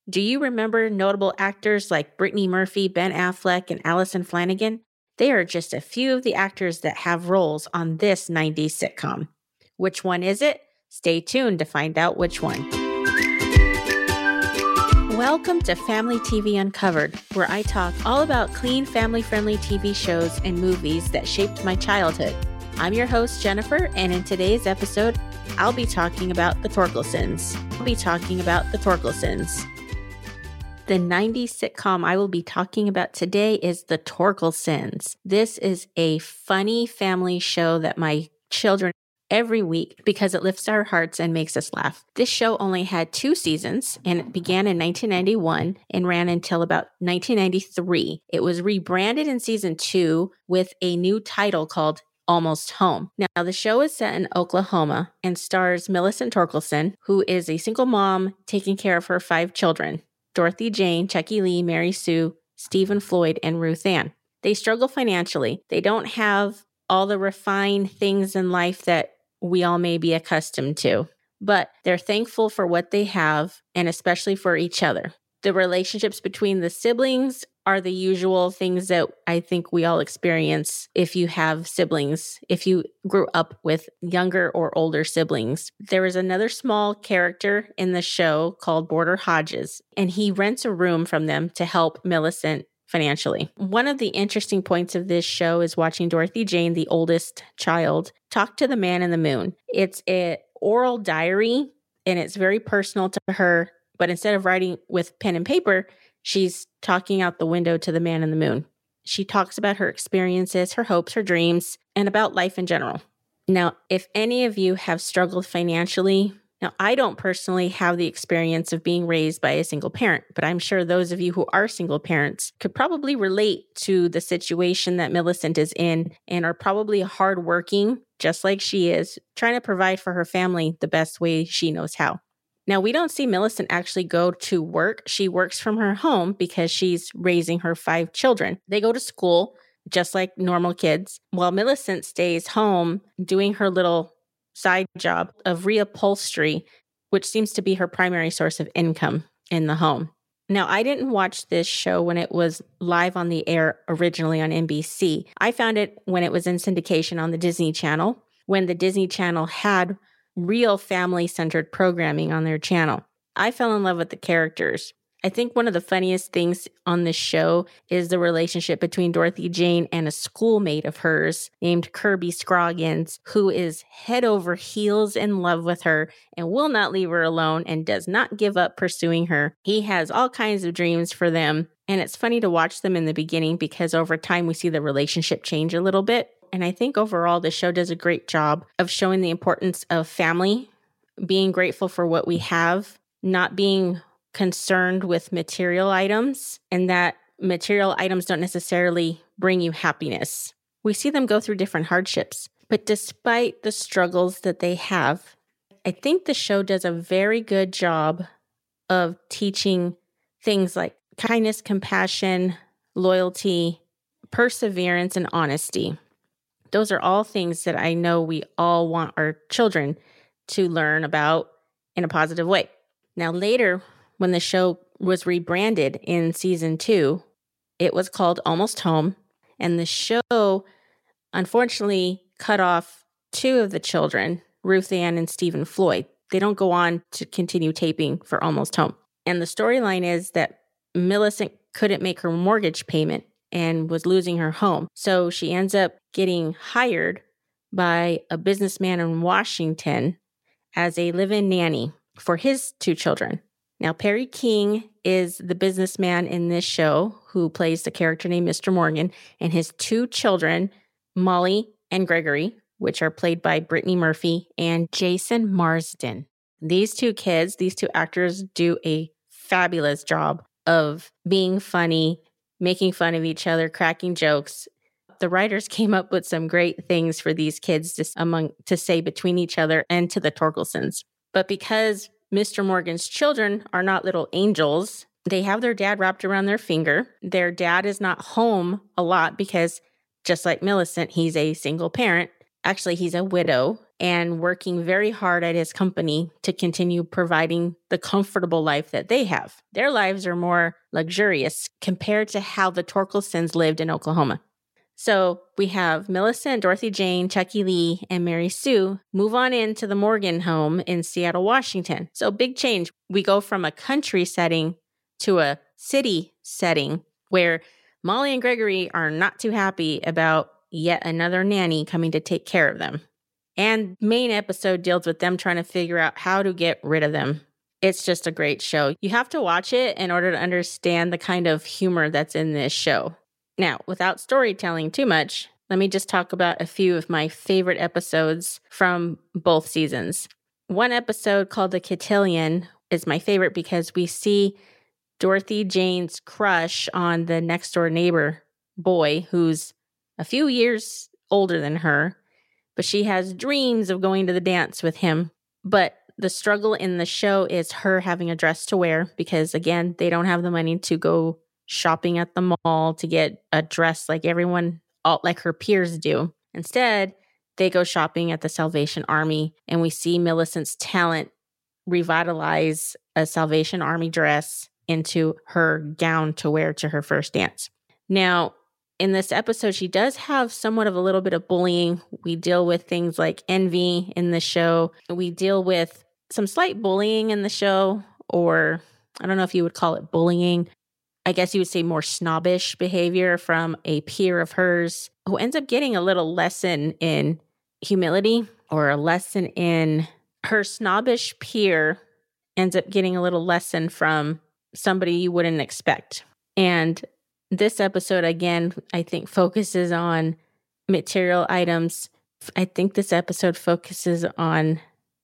Do you remember notable actors like Brittany Murphy, Ben Affleck, and Allison Flanagan? They are just a few of the actors that have roles on this 90s sitcom. Which one is it? Stay tuned to find out which one. Welcome to Family TV Uncovered, where I talk all about clean, family-friendly TV shows and movies that shaped my childhood. I'm your host, Jennifer, and in today's episode, I'll be talking about the Torkelsons. The 90s sitcom I will be talking about today is The Torkelsons. This is a funny family show that my children every week because it lifts our hearts and makes us laugh. This show only had 2 seasons and it began in 1991 and ran until about 1993. It was rebranded in season 2 with a new title called Almost Home. Now, the show is set in Oklahoma and stars Millicent Torkelson, who is a single mom taking care of her 5 children: Dorothy Jane, Chucky Lee, Mary Sue, Stephen Floyd, and Ruth Ann. They struggle financially. They don't have all the refined things in life that we all may be accustomed to, but they're thankful for what they have and especially for each other. The relationships between the siblings are the usual things that I think we all experience if you have siblings, if you grew up with younger or older siblings. There is another small character in the show called Border Hodges, and he rents a room from them to help Millicent financially. One of the interesting points of this show is watching Dorothy Jane, the oldest child, talk to the man in the moon. It's an oral diary, and it's very personal to her, but instead of writing with pen and paper, she's talking out the window to the man in the moon. She talks about her experiences, her hopes, her dreams, and about life in general. Now, if any of you have struggled financially, now I don't personally have the experience of being raised by a single parent, but I'm sure those of you who are single parents could probably relate to the situation that Millicent is in and are probably hardworking, just like she is, trying to provide for her family the best way she knows how. Now, we don't see Millicent actually go to work. She works from her home because she's raising her 5 children. They go to school just like normal kids, while Millicent stays home doing her little side job of reupholstery, which seems to be her primary source of income in the home. Now, I didn't watch this show when it was live on the air originally on NBC. I found it when it was in syndication on the Disney Channel, when the Disney Channel had real family-centered programming on their channel. I fell in love with the characters. I think one of the funniest things on this show is the relationship between Dorothy Jane and a schoolmate of hers named Kirby Scroggins, who is head over heels in love with her and will not leave her alone and does not give up pursuing her. He has all kinds of dreams for them, and it's funny to watch them in the beginning because over time we see the relationship change a little bit. And I think overall the show does a great job of showing the importance of family, being grateful for what we have, not being concerned with material items, and that material items don't necessarily bring you happiness. We see them go through different hardships, but despite the struggles that they have, I think the show does a very good job of teaching things like kindness, compassion, loyalty, perseverance, and honesty. Those are all things that I know we all want our children to learn about in a positive way. Now, later, when the show was rebranded in season 2, it was called Almost Home, and the show unfortunately cut off 2 of the children, Ruth Ann and Stephen Floyd. They don't go on to continue taping for Almost Home. And the storyline is that Millicent couldn't make her mortgage payment and was losing her home. So she ends up getting hired by a businessman in Washington as a live-in nanny for his 2 children. Now, Perry King is the businessman in this show who plays the character named Mr. Morgan, and his 2 children, Molly and Gregory, which are played by Brittany Murphy and Jason Marsden. These 2 kids, these 2 actors do a fabulous job of being funny, making fun of each other, cracking jokes. The writers came up with some great things for these kids to say between each other and to the Torkelsons. But because Mr. Morgan's children are not little angels, they have their dad wrapped around their finger. Their dad is not home a lot because, just like Millicent, he's a single parent. Actually, he's a widow. and working very hard at his company to continue providing the comfortable life that they have. Their lives are more luxurious compared to how the Torkelsons lived in Oklahoma. So we have Millicent, Dorothy Jane, Chucky Lee, and Mary Sue move on into the Morgan home in Seattle, Washington. So big change. We go from a country setting to a city setting where Molly and Gregory are not too happy about yet another nanny coming to take care of them. And main episode deals with them trying to figure out how to get rid of them. It's just a great show. You have to watch it in order to understand the kind of humor that's in this show. Now, without storytelling too much, let me just talk about a few of my favorite episodes from both seasons. One episode called The Cotillion is my favorite because we see Dorothy Jane's crush on the next door neighbor boy who's a few years older than her, but she has dreams of going to the dance with him. But the struggle in the show is her having a dress to wear because, again, they don't have the money to go shopping at the mall to get a dress like everyone, like her peers do. Instead, they go shopping at the Salvation Army, and we see Millicent's talent revitalize a Salvation Army dress into her gown to wear to her first dance. Now, in this episode, she does have somewhat of a little bit of bullying. We deal with things like envy in the show. We deal with some slight bullying in the show, or I don't know if you would call it bullying. I guess you would say more snobbish behavior from a peer of hers who ends up getting a little lesson in humility, or a lesson in her snobbish peer ends up getting a little lesson from somebody you wouldn't expect. And this episode, again, I think focuses on material items. I think this episode focuses on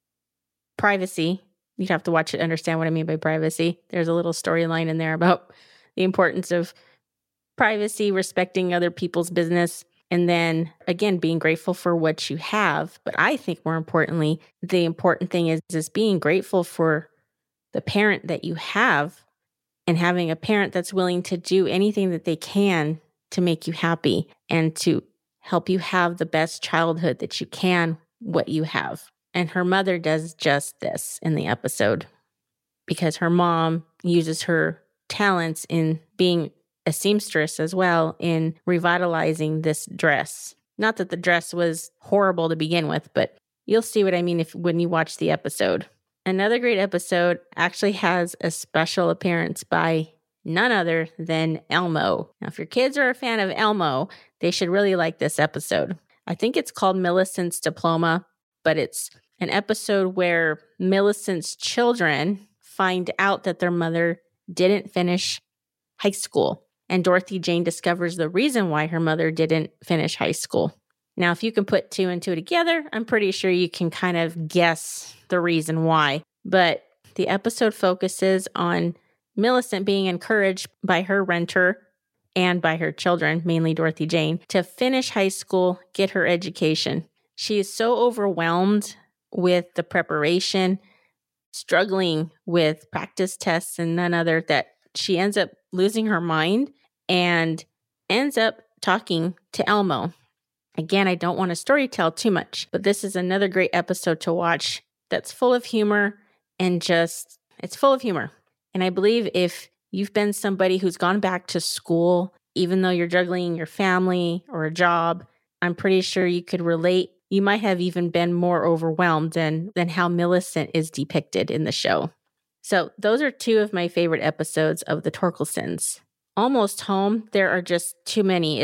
privacy. You'd have to watch it to understand what I mean by privacy. There's a little storyline in there about the importance of privacy, respecting other people's business, and then, again, being grateful for what you have. But I think more importantly, the important thing is being grateful for the parent that you have, and having a parent that's willing to do anything that they can to make you happy and to help you have the best childhood that you can, what you have. And her mother does just this in the episode because her mom uses her talents in being a seamstress as well in revitalizing this dress. Not that the dress was horrible to begin with, but you'll see what I mean when you watch the episode. Another great episode actually has a special appearance by none other than Elmo. Now, if your kids are a fan of Elmo, they should really like this episode. I think it's called Millicent's Diploma, but it's an episode where Millicent's children find out that their mother didn't finish high school, and Dorothy Jane discovers the reason why her mother didn't finish high school. Now, if you can put two and two together, I'm pretty sure you can kind of guess the reason why. But the episode focuses on Millicent being encouraged by her renter and by her children, mainly Dorothy Jane, to finish high school, get her education. She is so overwhelmed with the preparation, struggling with practice tests and none other, that she ends up losing her mind and ends up talking to Elmo. Again, I don't want to storytell too much, but this is another great episode to watch that's full of humor and it's full of humor. And I believe if you've been somebody who's gone back to school, even though you're juggling your family or a job, I'm pretty sure you could relate. You might have even been more overwhelmed than how Millicent is depicted in the show. So those are two of my favorite episodes of the Torkelsons. Almost Home, there are just too many.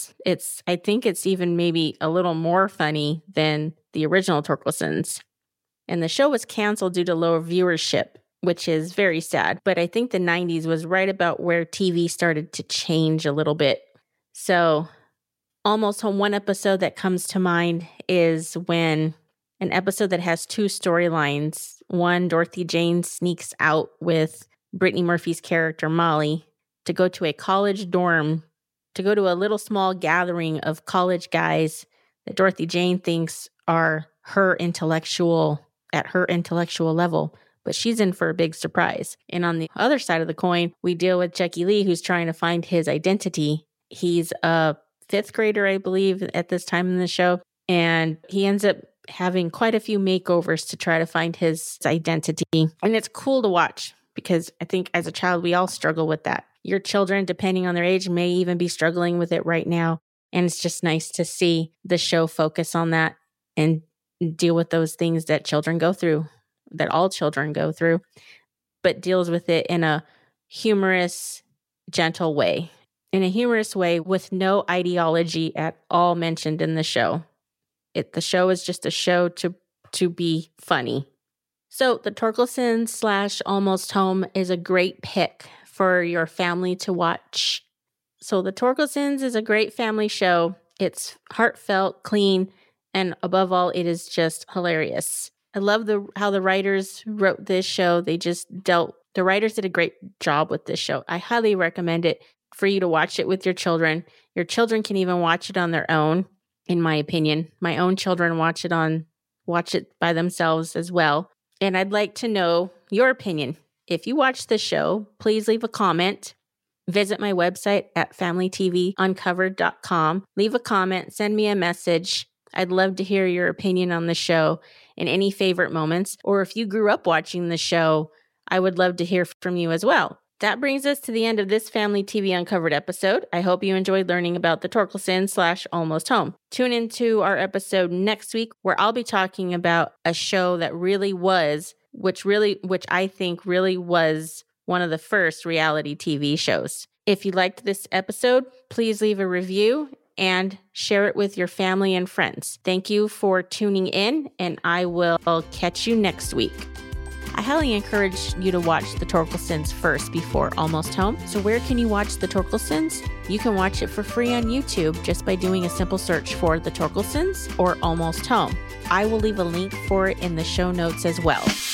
I think it's even maybe a little more funny than the original Torkelsons. And the show was canceled due to lower viewership, which is very sad. But I think the 90s was right about where TV started to change a little bit. So Almost Home, one episode that comes to mind is when an episode that has two storylines. One, Dorothy Jane sneaks out with Brittany Murphy's character, Molly, to go to a college dorm, to go to a little small gathering of college guys that Dorothy Jane thinks are at her intellectual level, but she's in for a big surprise. And on the other side of the coin, we deal with Chucky Lee, who's trying to find his identity. He's a fifth grader, I believe, at this time in the show, and he ends up having quite a few makeovers to try to find his identity. And it's cool to watch because I think as a child, we all struggle with that. Your children, depending on their age, may even be struggling with it right now. And it's just nice to see the show focus on that and deal with those things that children go through, that all children go through, but deals with it in a humorous, gentle way. In a humorous way with no ideology at all mentioned in the show. The show is just a show to be funny. So the Torkelsons / Almost Home is a great pick for your family to watch. So the Torkelsons is a great family show. It's heartfelt, clean, and above all, it is just hilarious. I love how the writers wrote this show. The writers did a great job with this show. I highly recommend it for you to watch it with your children. Your children can even watch it on their own, in my opinion. My own children watch it by themselves as well. And I'd like to know your opinion. If you watch the show, please leave a comment. Visit my website at familytvuncovered.com. Leave a comment, send me a message. I'd love to hear your opinion on the show and any favorite moments. Or if you grew up watching the show, I would love to hear from you as well. That brings us to the end of this Family TV Uncovered episode. I hope you enjoyed learning about the Torkelsons / Almost Home. Tune into our episode next week where I'll be talking about a show that really was, which I think really was one of the first reality TV shows. If you liked this episode, please leave a review and share it with your family and friends. Thank you for tuning in, and I will catch you next week. I highly encourage you to watch The Torkelsons first before Almost Home. So where can you watch The Torkelsons? You can watch it for free on YouTube just by doing a simple search for The Torkelsons or Almost Home. I will leave a link for it in the show notes as well.